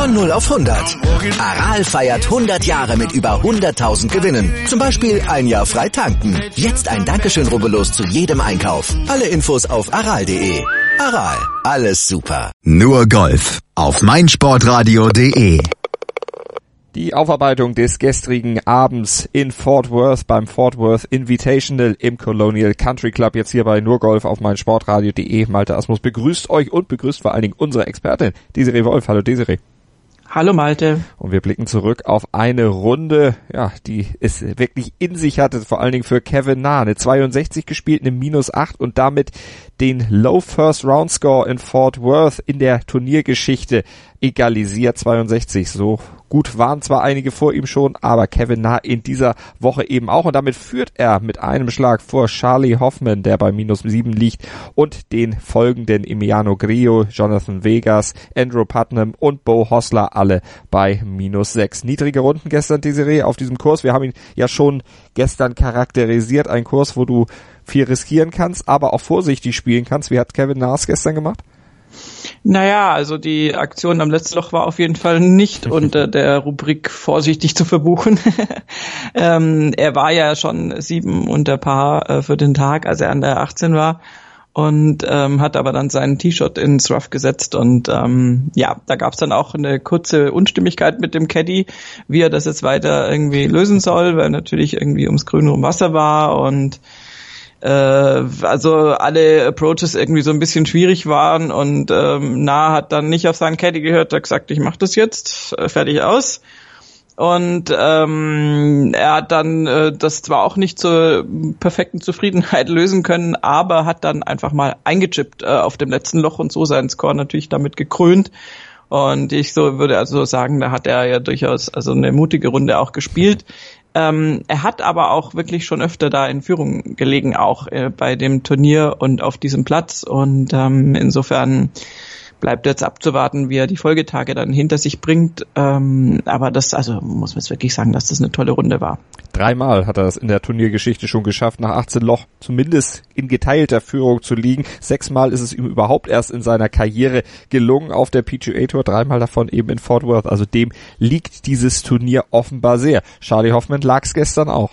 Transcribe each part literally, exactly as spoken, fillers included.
Von null auf hundert. Aral feiert hundert Jahre mit über hunderttausend Gewinnen. Zum Beispiel ein Jahr frei tanken. Jetzt ein Dankeschön, rubbellos zu jedem Einkauf. Alle Infos auf aral punkt de. Aral, alles super. Nur Golf auf meinsportradio punkt de. Die Aufarbeitung des gestrigen Abends in Fort Worth beim Fort Worth Invitational im Colonial Country Club. Jetzt hier bei Nur Golf auf meinsportradio punkt de. Malte Asmus begrüßt euch und begrüßt vor allen Dingen unsere Expertin Desiree Wolf. Hallo Desiree. Hallo Malte. Und wir blicken zurück auf eine Runde, ja, die es wirklich in sich hatte, vor allen Dingen für Kevin Na. Eine zweiundsechzig gespielt, eine minus acht und damit den Low First Round Score in Fort Worth in der Turniergeschichte egalisiert. zweiundsechzig, so gut waren zwar einige vor ihm schon, aber Kevin Na in dieser Woche eben auch. Und damit führt er mit einem Schlag vor Charlie Hoffman, der bei minus sieben liegt, und den folgenden Emiliano Grillo, Jonathan Vegas, Andrew Putnam und Beau Hossler alle bei minus sechs. Niedrige Runden gestern, Desiree, auf diesem Kurs. Wir haben ihn ja schon gestern charakterisiert. Ein Kurs, wo du viel riskieren kannst, aber auch vorsichtig spielen kannst. Wie hat Kevin Na es gestern gemacht? Naja, also die Aktion am letzten Loch war auf jeden Fall nicht unter der Rubrik vorsichtig zu verbuchen. ähm, er war ja schon sieben unter Paar äh, für den Tag, als er an der achtzehn war, und ähm, hat aber dann seinen Tee-Shot ins Rough gesetzt und ähm, ja, da gab es dann auch eine kurze Unstimmigkeit mit dem Caddy, wie er das jetzt weiter irgendwie lösen soll, weil natürlich irgendwie ums Grün rum Wasser war und äh, also alle Approaches irgendwie so ein bisschen schwierig waren und ähm, Na hat dann nicht auf seinen Caddy gehört, hat gesagt, ich mach das jetzt, äh, fertig aus. Und ähm, er hat dann äh, das zwar auch nicht zur perfekten Zufriedenheit lösen können, aber hat dann einfach mal eingechippt äh, auf dem letzten Loch und so seinen Score natürlich damit gekrönt. Und ich so würde also sagen, da hat er ja durchaus also eine mutige Runde auch gespielt. Ähm, er hat aber auch wirklich schon öfter da in Führung gelegen, auch äh, bei dem Turnier und auf diesem Platz. Und ähm, insofern bleibt jetzt abzuwarten, wie er die Folgetage dann hinter sich bringt. Ähm, aber das, also muss man jetzt wirklich sagen, dass das eine tolle Runde war. Dreimal hat er das in der Turniergeschichte schon geschafft, nach achtzehn Loch zumindest in geteilter Führung zu liegen. Sechsmal ist es ihm überhaupt erst in seiner Karriere gelungen auf der P G A Tour, dreimal davon eben in Fort Worth. Also dem liegt dieses Turnier offenbar sehr. Charlie Hoffman lag's gestern auch.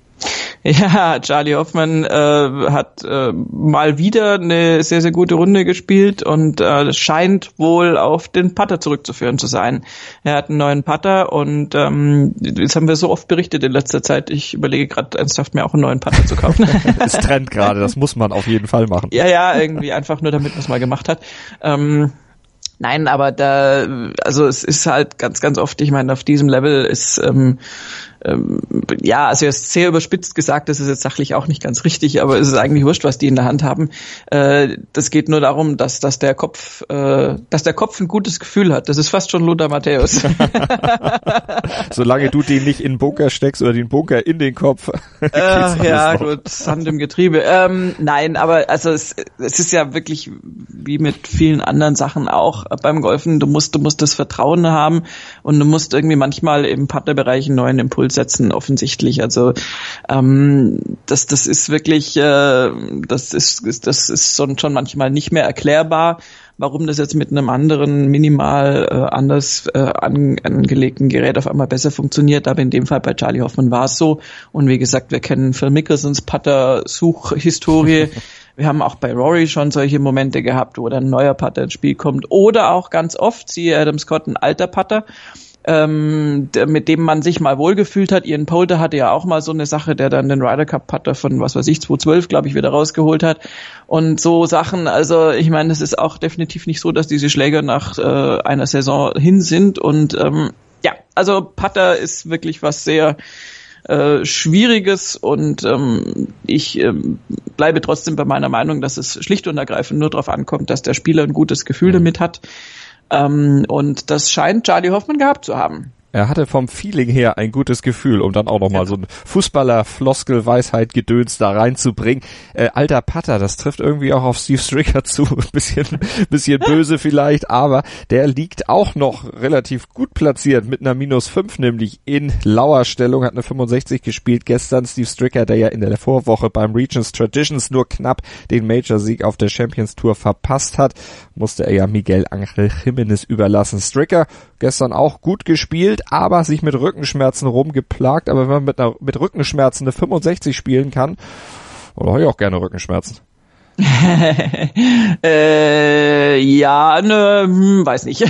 Ja, Charlie Hoffman äh, hat äh, mal wieder eine sehr, sehr gute Runde gespielt und äh, das scheint wohl auf den Putter zurückzuführen zu sein. Er hat einen neuen Putter und ähm, das haben wir so oft berichtet in letzter Zeit. Ich überlege gerade ernsthaft, mir auch einen neuen Putter zu kaufen. Das Trend gerade, das muss man auf jeden Fall machen. Ja, ja, irgendwie einfach nur, damit man es mal gemacht hat. Ähm, Nein, aber da, also es ist halt ganz, ganz oft, ich meine, auf diesem Level ist, ähm, ähm, ja, also jetzt sehr überspitzt gesagt, das ist jetzt sachlich auch nicht ganz richtig, aber es ist eigentlich wurscht, was die in der Hand haben. Äh, das geht nur darum, dass, dass der Kopf, äh, dass der Kopf ein gutes Gefühl hat. Das ist fast schon Lothar Matthäus. Solange du den nicht in den Bunker steckst oder den Bunker in den Kopf. Äh, ja, noch. Gut, Hand im Getriebe. Ähm, nein, aber also es, es ist ja wirklich wie mit vielen anderen Sachen auch beim Golfen, du musst, du musst das Vertrauen haben und du musst irgendwie manchmal im Putterbereich einen neuen Impuls setzen, offensichtlich. Also ähm, das, das ist wirklich, äh, das ist, das ist schon, schon manchmal nicht mehr erklärbar, warum das jetzt mit einem anderen, minimal äh, anders äh, an, angelegten Gerät auf einmal besser funktioniert. Aber in dem Fall bei Charlie Hoffman war es so. Und wie gesagt, wir kennen Phil Mickelsons Putter-Suchhistorie. Wir haben auch bei Rory schon solche Momente gehabt, wo dann ein neuer Putter ins Spiel kommt. Oder auch ganz oft, siehe Adam Scott, ein alter Putter, ähm, der, mit dem man sich mal wohlgefühlt hat. Ian Poulter hatte ja auch mal so eine Sache, der dann den Ryder Cup Putter von, was weiß ich, zweitausendzwölf, glaube ich, wieder rausgeholt hat. Und so Sachen, also ich meine, es ist auch definitiv nicht so, dass diese Schläger nach äh, einer Saison hin sind. Und ähm, ja, also Putter ist wirklich was sehr Äh, Schwieriges und ähm, ich ähm, bleibe trotzdem bei meiner Meinung, dass es schlicht und ergreifend nur darauf ankommt, dass der Spieler ein gutes Gefühl damit hat ähm, und das scheint Charlie Hoffman gehabt zu haben. Er hatte vom Feeling her ein gutes Gefühl, um dann auch nochmal ja. so ein Fußballer-Floskel-Weisheit-Gedöns da reinzubringen. Äh, alter Putter, das trifft irgendwie auch auf Steve Stricker zu. Ein bisschen, bisschen böse vielleicht, aber der liegt auch noch relativ gut platziert mit einer minus fünf, nämlich in Lauerstellung, hat eine fünfundsechzig gespielt gestern. Steve Stricker, der ja in der Vorwoche beim Regions Traditions nur knapp den Major-Sieg auf der Champions Tour verpasst hat, musste er ja Miguel Angel Jimenez überlassen. Stricker gestern auch gut gespielt, aber sich mit Rückenschmerzen rumgeplagt. Aber wenn man mit, einer, mit Rückenschmerzen eine fünfundsechzig spielen kann, oder habe ich auch gerne Rückenschmerzen. äh, ja, ne, hm, weiß nicht.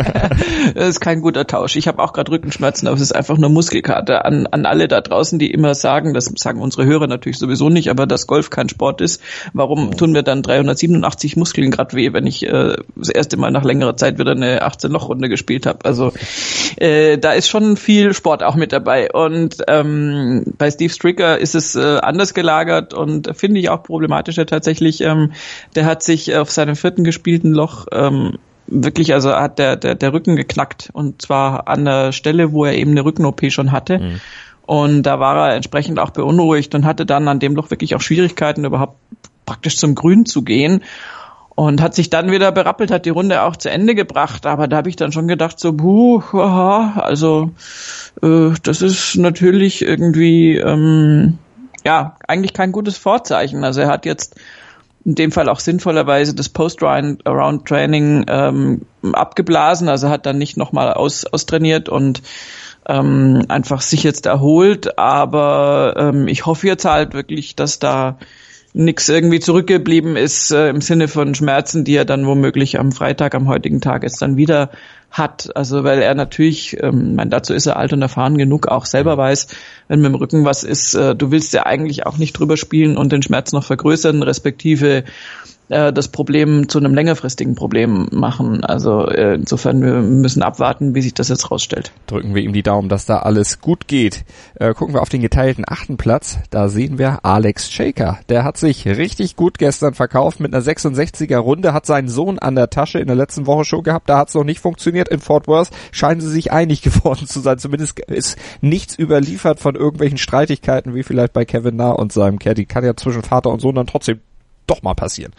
Das ist kein guter Tausch. Ich habe auch gerade Rückenschmerzen, aber es ist einfach nur Muskelkater. An, an alle da draußen, die immer sagen, das sagen unsere Hörer natürlich sowieso nicht, aber dass Golf kein Sport ist, warum tun mir dann dreihundertsiebenundachtzig Muskeln gerade weh, wenn ich äh, das erste Mal nach längerer Zeit wieder eine achtzehn-Loch-Runde gespielt habe? Also äh, da ist schon viel Sport auch mit dabei. Und ähm, bei Steve Stricker ist es äh, anders gelagert und finde ich auch problematischer tatsächlich. Ähm, der hat sich auf seinem vierten gespielten Loch ähm, wirklich, also hat der, der der Rücken geknackt, und zwar an der Stelle, wo er eben eine Rücken-O P schon hatte. Mhm. Und da war er entsprechend auch beunruhigt und hatte dann an dem Loch wirklich auch Schwierigkeiten, überhaupt praktisch zum Grün zu gehen. Und hat sich dann wieder berappelt, hat die Runde auch zu Ende gebracht. Aber da habe ich dann schon gedacht, so, buh, aha, also äh, das ist natürlich irgendwie, ähm, ja, eigentlich kein gutes Vorzeichen. Also er hat jetzt in dem Fall auch sinnvollerweise das Post-Round-Training ähm, abgeblasen, also hat dann nicht nochmal aus, austrainiert und ähm, einfach sich jetzt erholt, aber ähm, ich hoffe jetzt halt wirklich, dass da nichts irgendwie zurückgeblieben ist äh, im Sinne von Schmerzen, die er dann womöglich am Freitag, am heutigen Tag jetzt dann wieder hat. Also weil er natürlich, ähm, mein, dazu ist er alt und erfahren genug, auch selber weiß, wenn mit dem Rücken was ist, äh, du willst ja eigentlich auch nicht drüber spielen und den Schmerz noch vergrößern, respektive äh, das Problem zu einem längerfristigen Problem machen. Also äh, insofern, wir müssen abwarten, wie sich das jetzt rausstellt. Drücken wir ihm die Daumen, dass da alles gut geht. Äh, gucken wir auf den geteilten achten Platz. Da sehen wir Alex Shaker. Der hat sich richtig gut gestern verkauft mit einer sechsundsechziger Runde, hat seinen Sohn an der Tasche in der letzten Woche schon gehabt. Da hat es noch nicht funktioniert. In Fort Worth scheinen sie sich einig geworden zu sein. Zumindest ist nichts überliefert von irgendwelchen Streitigkeiten, wie vielleicht bei Kevin Na und seinem Caddy. Kann ja zwischen Vater und Sohn dann trotzdem doch mal passieren.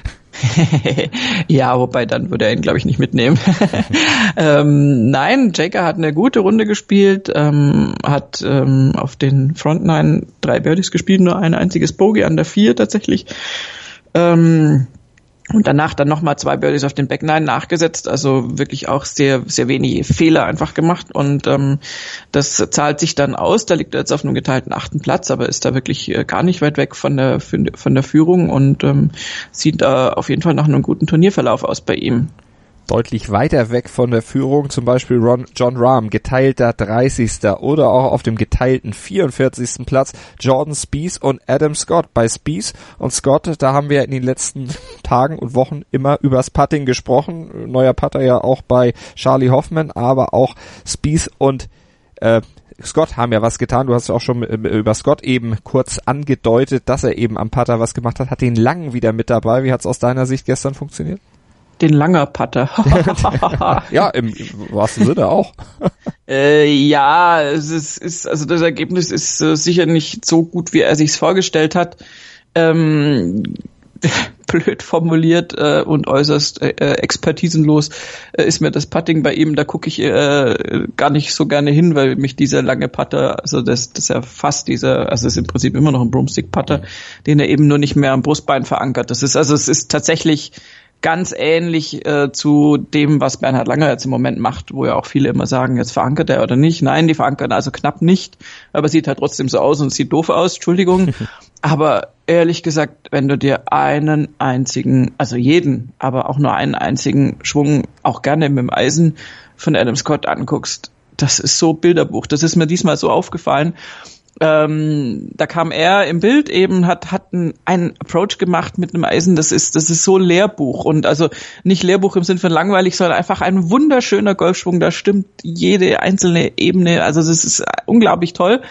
Ja, wobei dann würde er ihn, glaube ich, nicht mitnehmen. ähm, nein, Jaker hat eine gute Runde gespielt, ähm, hat ähm, auf den Front Nine drei Birdies gespielt, nur ein einziges Bogey an der vier tatsächlich. Ähm, und danach dann nochmal zwei Birdies auf den Back Nine nachgesetzt, also wirklich auch sehr sehr wenige Fehler einfach gemacht, und ähm, das zahlt sich dann aus. Da liegt er jetzt auf einem geteilten achten Platz, aber ist da wirklich äh, gar nicht weit weg von der von der Führung und ähm, sieht da auf jeden Fall nach einem guten Turnierverlauf aus bei ihm. Deutlich weiter weg von der Führung, zum Beispiel Ron, John Rahm, geteilter dreißigster oder auch auf dem geteilten vierundvierzigsten Platz Jordan Spieth und Adam Scott. Bei Spieth und Scott, da haben wir in den letzten Tagen und Wochen immer übers Putting gesprochen. Neuer Putter ja auch bei Charlie Hoffman, aber auch Spieth und äh, Scott haben ja was getan. Du hast auch schon über Scott eben kurz angedeutet, dass er eben am Putter was gemacht hat. Hat den Langen wieder mit dabei. Wie hat es aus deiner Sicht gestern funktioniert? Den Langer Putter. Ja, im, im wahrsten Sinne auch. äh, ja, es ist, ist, also das Ergebnis ist äh, sicher nicht so gut, wie er sich's vorgestellt hat. Ähm, blöd formuliert äh, und äußerst äh, expertisenlos äh, ist mir das Putting bei ihm. Da gucke ich äh, gar nicht so gerne hin, weil mich dieser lange Putter, also das, das ist ja fast dieser, also es ist im Prinzip immer noch ein Broomstick-Putter, den er eben nur nicht mehr am Brustbein verankert. Das ist also, es ist tatsächlich ganz ähnlich äh, zu dem, was Bernhard Langer jetzt im Moment macht, wo ja auch viele immer sagen, jetzt verankert er oder nicht. Nein, die verankern also knapp nicht, aber sieht halt trotzdem so aus und sieht doof aus, Entschuldigung. Aber ehrlich gesagt, wenn du dir einen einzigen, also jeden, aber auch nur einen einzigen Schwung, auch gerne mit dem Eisen von Adam Scott anguckst, das ist so Bilderbuch. Das ist mir diesmal so aufgefallen. Ähm, da kam er im Bild eben, hat hat einen, einen Approach gemacht mit einem Eisen, das ist das ist so Lehrbuch, und also nicht Lehrbuch im Sinne von langweilig, sondern einfach ein wunderschöner Golfschwung, da stimmt jede einzelne Ebene, also das ist unglaublich toll.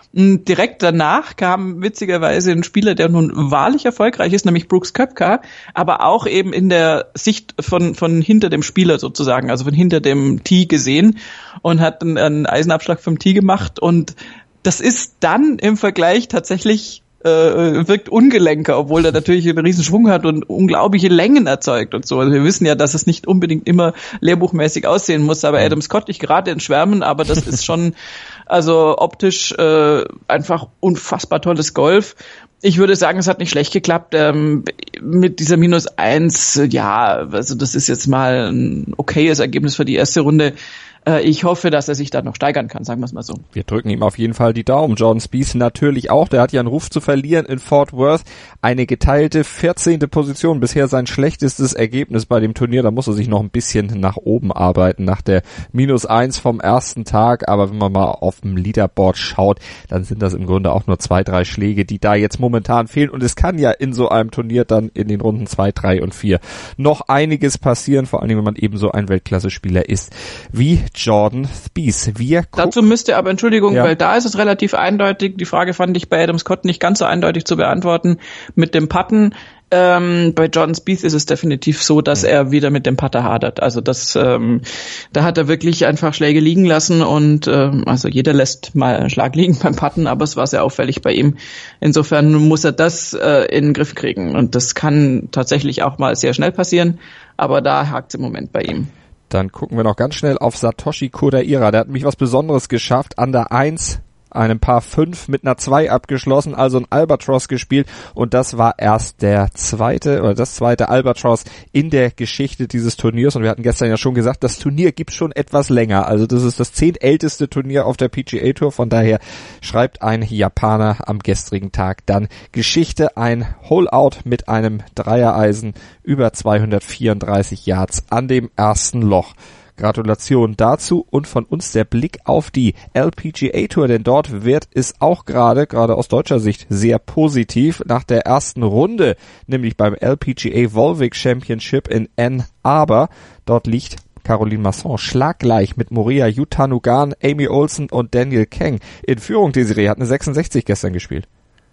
Direkt danach kam witzigerweise ein Spieler, der nun wahrlich erfolgreich ist, nämlich Brooks Koepka, aber auch eben in der Sicht von von hinter dem Spieler sozusagen, also von hinter dem Tee gesehen und hat einen, einen Eisenabschlag vom Tee gemacht und das ist dann im Vergleich tatsächlich äh, wirkt ungelenker, obwohl er natürlich einen riesen Schwung hat und unglaubliche Längen erzeugt und so. Also wir wissen ja, dass es nicht unbedingt immer lehrbuchmäßig aussehen muss, aber Adam Scott, ich gerade in Schwärmen, aber das ist schon also optisch äh, einfach unfassbar tolles Golf. Ich würde sagen, es hat nicht schlecht geklappt. Ähm, mit dieser Minus eins, ja, also das ist jetzt mal ein okayes Ergebnis für die erste Runde. Äh, ich hoffe, dass er sich da noch steigern kann, sagen wir es mal so. Wir drücken ihm auf jeden Fall die Daumen. Jordan Spieth natürlich auch. Der hat ja einen Ruf zu verlieren in Fort Worth. Eine geteilte vierzehnte Position. Bisher sein schlechtestes Ergebnis bei dem Turnier. Da muss er sich noch ein bisschen nach oben arbeiten nach der Minus eins vom ersten Tag. Aber wenn man mal auf dem Leaderboard schaut, dann sind das im Grunde auch nur zwei, drei Schläge, die da jetzt momentan fehlen. Und es kann ja in so einem Turnier dann in den Runden zwei, drei und vier noch einiges passieren. Vor allem, wenn man eben so ein Weltklasse-Spieler ist wie Jordan Spieth. Wir Dazu müsste aber, Entschuldigung, ja. weil da ist es relativ eindeutig. Die Frage fand ich bei Adam Scott nicht ganz so eindeutig zu beantworten. Mit dem Putten, ähm, bei Jordan Spieth ist es definitiv so, dass mhm. er wieder mit dem Putter hadert. Also das, ähm, da hat er wirklich einfach Schläge liegen lassen und ähm, also jeder lässt mal einen Schlag liegen beim Putten, aber es war sehr auffällig bei ihm. Insofern muss er das äh, in den Griff kriegen und das kann tatsächlich auch mal sehr schnell passieren, aber da hakt es im Moment bei ihm. Dann gucken wir noch ganz schnell auf Satoshi Kodaira. Der hat nämlich was Besonderes geschafft. An der eins, einem Par fünf mit einer zwei abgeschlossen, also ein Albatros gespielt. Und das war erst der zweite oder das zweite Albatros in der Geschichte dieses Turniers. Und wir hatten gestern ja schon gesagt, das Turnier gibt's schon etwas länger. Also das ist das zehntälteste Turnier auf der P G A Tour. Von daher schreibt ein Japaner am gestrigen Tag dann Geschichte. Ein Hole-Out mit einem Dreiereisen über zweihundertvierunddreißig Yards an dem ersten Loch. Gratulation dazu und von uns der Blick auf die L P G A Tour, denn dort wird es auch gerade, gerade aus deutscher Sicht, sehr positiv. Nach der ersten Runde, nämlich beim L P G A Volvic Championship in Ann Arbor, dort liegt Caroline Masson schlaggleich mit Moria Yutanugan, Amy Olsen und Daniel Kang in Führung. Desiree hat eine sechsundsechzig gestern gespielt.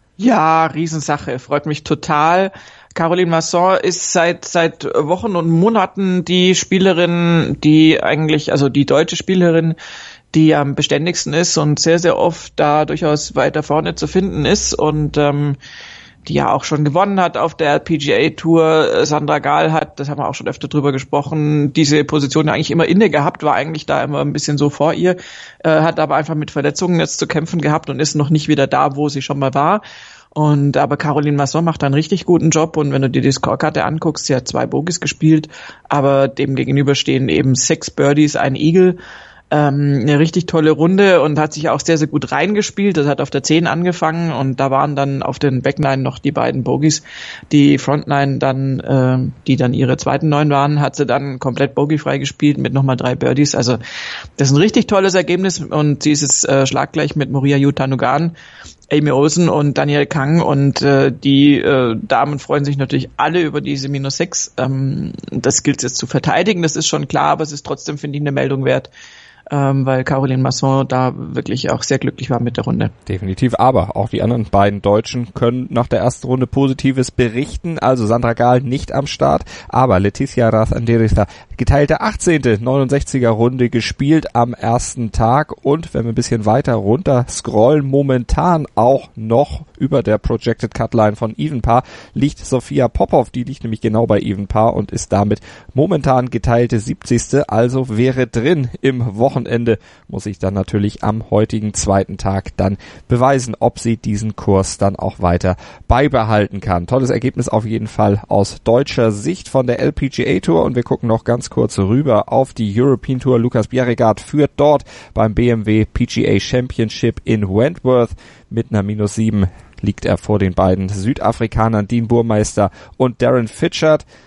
Ja, Riesensache, freut mich total. Caroline Masson ist seit seit Wochen und Monaten die Spielerin, die eigentlich, also die deutsche Spielerin, die am beständigsten ist und sehr, sehr oft da durchaus weiter vorne zu finden ist und ähm, die ja auch schon gewonnen hat auf der L P G A Tour. Sandra Gahl hat, das haben wir auch schon öfter drüber gesprochen, diese Position eigentlich immer inne gehabt, war eigentlich da immer ein bisschen so vor ihr, äh, hat aber einfach mit Verletzungen jetzt zu kämpfen gehabt und ist noch nicht wieder da, wo sie schon mal war. Und aber Caroline Masson macht einen richtig guten Job und wenn du dir die Scorekarte anguckst, sie hat zwei Bogies gespielt, aber dem gegenüber stehen eben sechs Birdies, ein Eagle. Ähm, eine richtig tolle Runde und hat sich auch sehr, sehr gut reingespielt. Das hat auf der zehn angefangen und da waren dann auf den Backline noch die beiden Bogies. Die Frontline dann, äh, die dann ihre zweiten neun waren, hat sie dann komplett bogiefrei gespielt mit nochmal drei Birdies. Also das ist ein richtig tolles Ergebnis und sie ist jetzt äh, schlaggleich mit Moria Yutanugan, Amy Olsen und Daniel Kang und äh, die äh, Damen freuen sich natürlich alle über diese Minus sechs. Ähm, das gilt jetzt zu verteidigen, das ist schon klar, aber es ist trotzdem, finde ich, eine Meldung wert, ähm, weil Caroline Masson da wirklich auch sehr glücklich war mit der Runde. Definitiv, aber auch die anderen beiden Deutschen können nach der ersten Runde Positives berichten, also Sandra Gahl nicht am Start, aber Leticia Razanderiza geteilte achtzehnte neunundsechziger Runde gespielt am ersten Tag und wenn wir ein bisschen weiter runter scrollen, momentan auch noch über der Projected Cutline von Even Par liegt Sophia Popov, die liegt nämlich genau bei Even Par und ist damit momentan geteilte siebzigste, also wäre drin im Wochenende, muss ich dann natürlich am heutigen zweiten Tag dann beweisen, ob sie diesen Kurs dann auch weiter beibehalten kann. Tolles Ergebnis auf jeden Fall aus deutscher Sicht von der L P G A Tour und wir gucken noch ganz kurz rüber auf die European Tour. Lukas Bjerregaard führt dort beim B M W P G A Championship in Wentworth mit einer Minus sieben liegt er vor den beiden Südafrikanern Dean Burmeister und Darren Fitchard.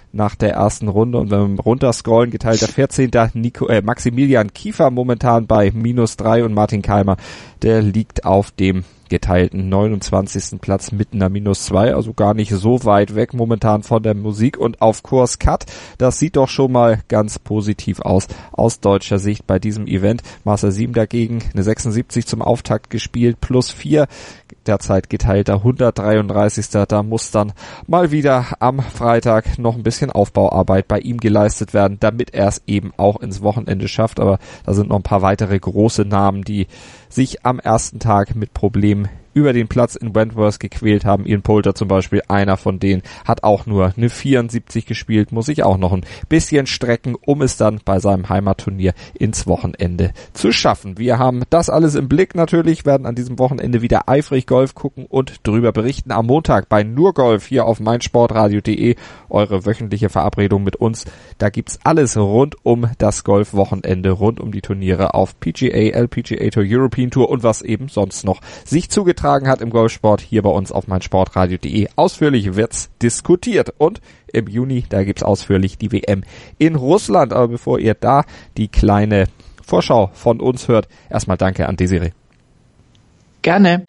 nach der ersten Runde. Und wenn wir runterscrollen, geteilter vierzehnter Nico, äh, Maximilian Kiefer momentan bei minus drei und Martin Keimer, der liegt auf dem geteilten neunundzwanzigsten Platz mit einer minus zwei, also gar nicht so weit weg momentan von der Musik und auf Kurs Cut. Das sieht doch schon mal ganz positiv aus, aus deutscher Sicht bei diesem Event. Master sieben dagegen eine sechsundsiebzig zum Auftakt gespielt, plus vier, derzeit geteilter hundertdreiunddreißigster Da muss dann mal wieder am Freitag noch ein bisschen Aufbauarbeit bei ihm geleistet werden, damit er es eben auch ins Wochenende schafft. Aber da sind noch ein paar weitere große Namen, die sich am ersten Tag mit Problemen über den Platz in Wentworth gequält haben. Ian Poulter zum Beispiel, einer von denen, hat auch nur eine vierundsiebzig gespielt, muss sich auch noch ein bisschen strecken, um es dann bei seinem Heimatturnier ins Wochenende zu schaffen. Wir haben das alles im Blick natürlich, werden an diesem Wochenende wieder eifrig Golf gucken und drüber berichten. Am Montag bei Nur Golf hier auf meinsportradio punkt de, eure wöchentliche Verabredung mit uns. Da gibt's alles rund um das Golfwochenende, rund um die Turniere auf P G A, L P G A Tour, European Tour und was eben sonst noch sich zugetragen hat im Golfsport hier bei uns auf meinsportradio punkt de. Ausführlich wird's diskutiert und im Juni, da gibt's ausführlich die W M in Russland. Aber bevor ihr da die kleine Vorschau von uns hört, erstmal danke an Desiree. Gerne.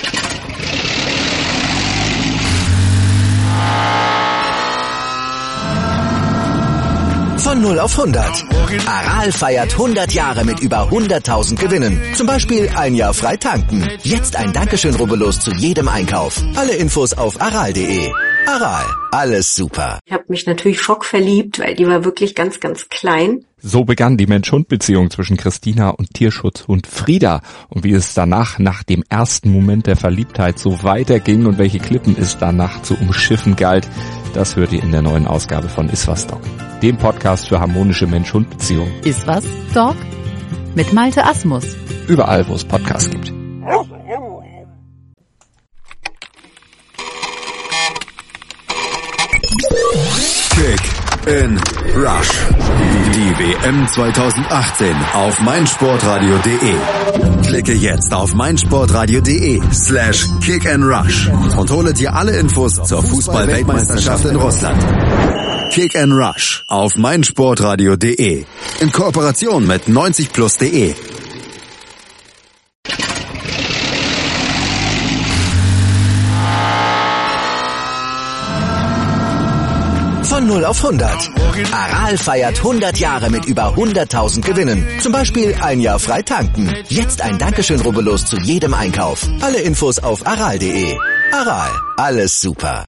Von null auf hundert. Aral feiert hundert Jahre mit über hunderttausend Gewinnen. Zum Beispiel ein Jahr frei tanken. Jetzt ein Dankeschön, rubbellos zu jedem Einkauf. Alle Infos auf aral punkt de. Aral, alles super. Ich habe mich natürlich schockverliebt, weil die war wirklich ganz, ganz klein. So begann die Mensch-Hund-Beziehung zwischen Christina und Tierschutzhund Frieda. Und wie es danach, nach dem ersten Moment der Verliebtheit, so weiterging und welche Klippen es danach zu umschiffen galt, das hört ihr in der neuen Ausgabe von Iswas Dog, dem Podcast für harmonische Mensch-Hund-Beziehungen. Iswas Dog mit Malte Asmus. Überall, wo es Podcasts gibt. Kick in Rush. Die W M zweitausendachtzehn auf meinsportradio punkt de. Klicke jetzt auf meinsportradio punkt de slash kick and rush und hole dir alle Infos zur Fußball-Weltmeisterschaft in Russland. Kick and Rush auf meinsportradio punkt de in Kooperation mit neunzig plus punkt de. Von null auf hundert. Aral feiert hundert Jahre mit über hunderttausend Gewinnen. Zum Beispiel ein Jahr frei tanken. Jetzt ein Dankeschön, rubbellos zu jedem Einkauf. Alle Infos auf aral punkt de. Aral, alles super.